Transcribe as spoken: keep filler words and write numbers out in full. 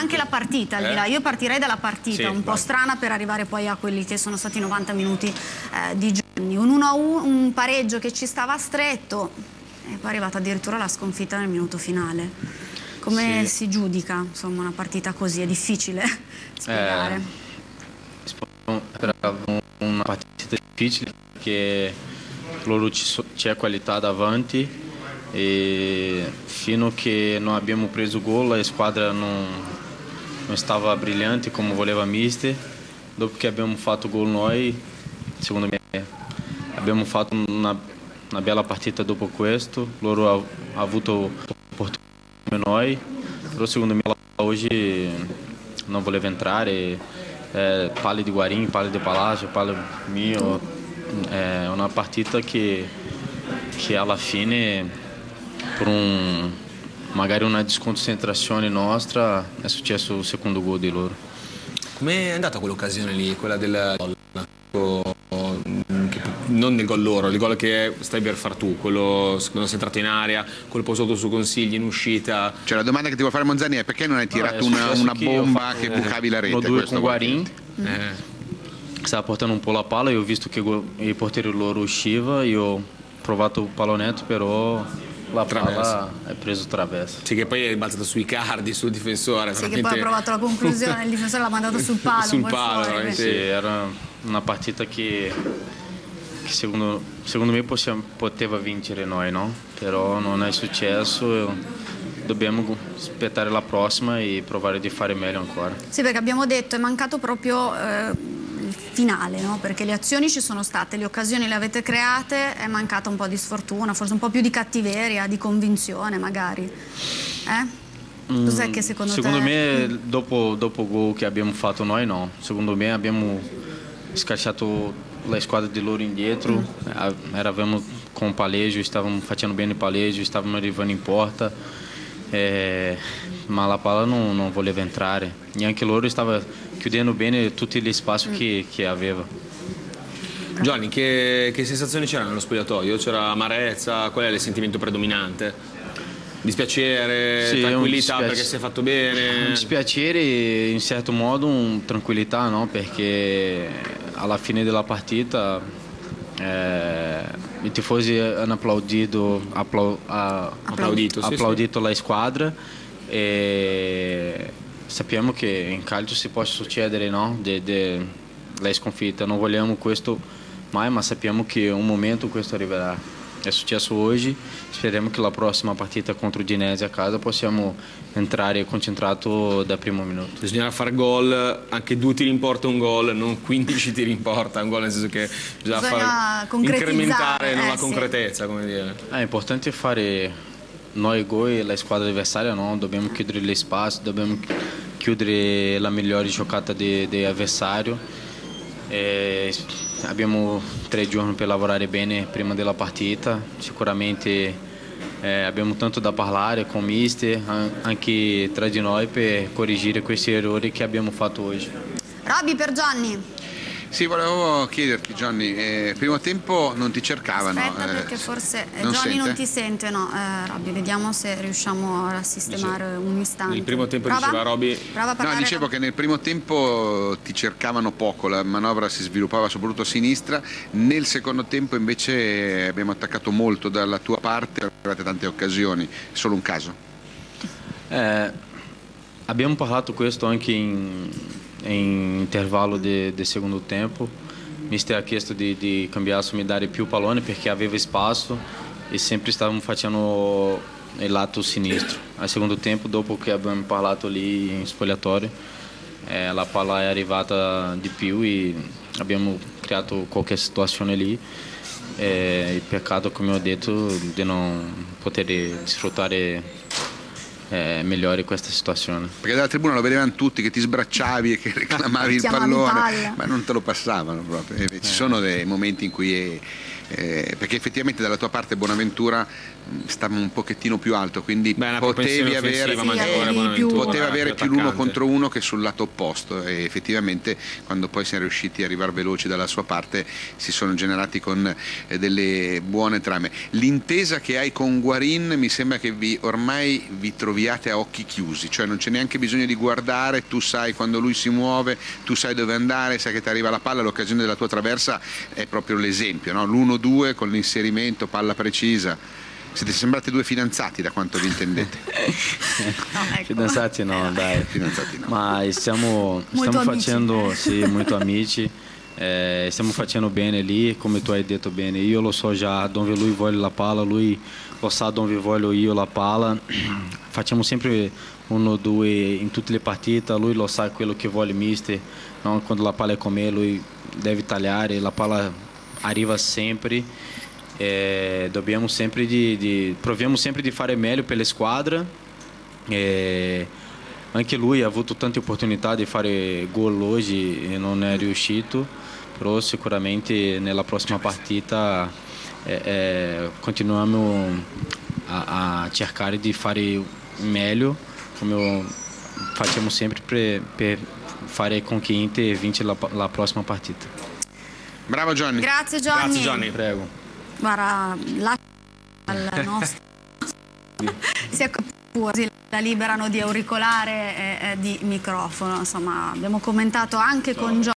anche la partita, al di là. Io partirei dalla partita, sì, un po' vai. strana per arrivare poi a quelli che sono stati novanta minuti eh, di Gianni. Un uno a uno, un pareggio che ci stava stretto e poi è arrivata addirittura la sconfitta nel minuto finale. Come sì. si giudica insomma una partita così? È difficile spiegare. Eh, speravo una partita difficile perché loro c'è qualità davanti e fino a che non abbiamo preso gol la squadra non, non stava brilhante come voleva mister. Dopo che abbiamo fatto gol noi, secondo me abbiamo fatto una, una bella partita dopo questo. Loro hanno avuto opportunità come noi, però secondo me oggi non voleva entrare. Eh, palle di Guarini, palle di Palazzo, palle mio. È una partita che, che alla fine, per un, magari una disconcentrazione nostra, è successo il secondo gol di loro. Com'è andata quell'occasione lì, quella del gol? Non del gol loro, il gol che stai per far tu, quello quando sei entrato in area, quello posato su Consigli in uscita. Cioè la domanda che ti vuole fare Monzani è perché non hai tirato no, una, una che bomba fatto, che bucavi la rete? Uno due questo con Guarini, eh. stava portando un po' la palla, io ho visto che il portiere loro usciva, io ho provato il pallonetto, però la palla è preso traverso. Sì, che poi è balzata sui cardi, sul difensore. Sì, che poi ha provato la conclusione, il difensore l'ha mandato sul palo. sul palo, fuori, sì, era una partita che, che secondo, secondo me possiamo, poteva vincere noi, no? Però non è successo, dobbiamo aspettare la prossima e provare di fare meglio ancora. Sì, perché abbiamo detto è mancato proprio eh, il finale, no? Perché le azioni ci sono state, le occasioni le avete create, è mancata un po' di sfortuna, forse un po' più di cattiveria, di convinzione magari. Eh? Cos'è che secondo, secondo te... me dopo, dopo il gol che abbiamo fatto noi no, secondo me abbiamo scacciato la squadra di loro indietro, mm. eravamo con palleggio, stavamo facendo bene il palleggio, stavamo arrivando in porta, eh, ma la palla non, non voleva entrare, neanche loro stava chiudendo bene tutti gli spazi mm. che, che aveva. Gianni, che, che sensazioni c'erano nello spogliatoio? C'era amarezza? Qual è il sentimento predominante? Dispiacere, sì, tranquillità dispiace... perché si è fatto bene? Un dispiacere in certo modo, un tranquillità, no? Perché alla fine della partita eh, i tifosi hanno applaudito, applau, a, applaudito, sì, applaudito sì. la squadra e sappiamo che in calcio si può succedere, no? De, de, la sconfitta, non vogliamo questo mai, ma sappiamo che un momento questo arriverà. È successo oggi, speriamo che la prossima partita contro Udinese a casa possiamo entrare concentrato da primo minuto. Bisognerà fare gol, anche due tiri in porta un gol, non quindici tiri in porta un gol, nel senso che bisogna, bisogna fare, incrementare, non eh, la concretezza, sì. come dire. È importante fare noi gol e la squadra avversaria, no? Dobbiamo chiudere gli spazi, dobbiamo chiudere la migliore giocata dell'avversario. E abbiamo tre giorni per lavorare bene prima della partita, sicuramente eh, abbiamo tanto da parlare con il mister, anche tra di noi, per correggere questi errori che abbiamo fatto oggi. Robby, per Gianni. Sì, volevo chiederti Gianni, eh, primo tempo non ti cercavano? Aspetta eh, perché forse eh, non Gianni sente? non ti sente, no, eh, Robby, vediamo se riusciamo a sistemare un istante. Nel primo tempo Prova? diceva Robby... Prova a parlare, No, dicevo che nel primo tempo ti cercavano poco, la manovra si sviluppava soprattutto a sinistra, nel secondo tempo invece abbiamo attaccato molto dalla tua parte, avete tante occasioni, solo un caso? Eh, abbiamo parlato questo anche in... in intervallo di secondo tempo. Il mister ha chiesto di, di cambiare, mi dare più pallone perché aveva spazio e sempre stavamo facendo il lato sinistro. Al secondo tempo, dopo che abbiamo parlato lì in spogliatoio, eh, la palla è arrivata di più e abbiamo creato qualche situazione lì. Eh, il peccato, come ho detto, di non poter sfruttare Eh, migliori questa situazione. Perché dalla tribuna lo vedevano tutti che ti sbracciavi e che reclamavi il pallone, palla. ma non te lo passavano proprio. Eh, ci sono dei momenti in cui è, eh, perché effettivamente dalla tua parte Bonaventura stava un pochettino più alto, quindi Beh, potevi avere, Sì, avevi più- poteva avere più l'uno attaccante. contro uno che sul lato opposto, e effettivamente quando poi siamo riusciti a arrivare veloci dalla sua parte si sono generati con eh, delle buone trame. L'intesa che hai con Guarin mi sembra che vi ormai vi troviate a occhi chiusi, cioè non c'è neanche bisogno di guardare, tu sai quando lui si muove, tu sai dove andare, sai che ti arriva la palla, l'occasione della tua traversa è proprio l'esempio, no? l'uno due con l'inserimento, palla precisa. Siete sembrati due fidanzati da quanto vi intendete. No, ecco. Fidanzati no, dai. Fidanzati no. Ma stiamo, Molto stiamo amici. facendo, sì, molto amici. Eh, stiamo facendo bene lì, come tu hai detto bene. Io lo so già dove lui vuole la palla, lui lo sa dove voglio io la palla. Facciamo sempre uno o due in tutte le partite, lui lo sa quello che vuole mister. No? Quando la palla è con me, lui deve tagliare, la palla arriva sempre. Eh, dobbiamo sempre di, di, proviamo sempre di fare meglio per la squadra. Eh, anche lui ha avuto tante opportunità di fare gol oggi e non è riuscito, però sicuramente nella prossima partita eh, eh, continuiamo a, a cercare di fare meglio, come facciamo sempre per, per fare con che Inter vince la, la prossima partita. Bravo Johnny. Grazie Johnny. Grazie Johnny. Prego. Guarda, lascia al nostro sia così la liberano di auricolare e, e di microfono. Insomma, abbiamo commentato anche con Johnny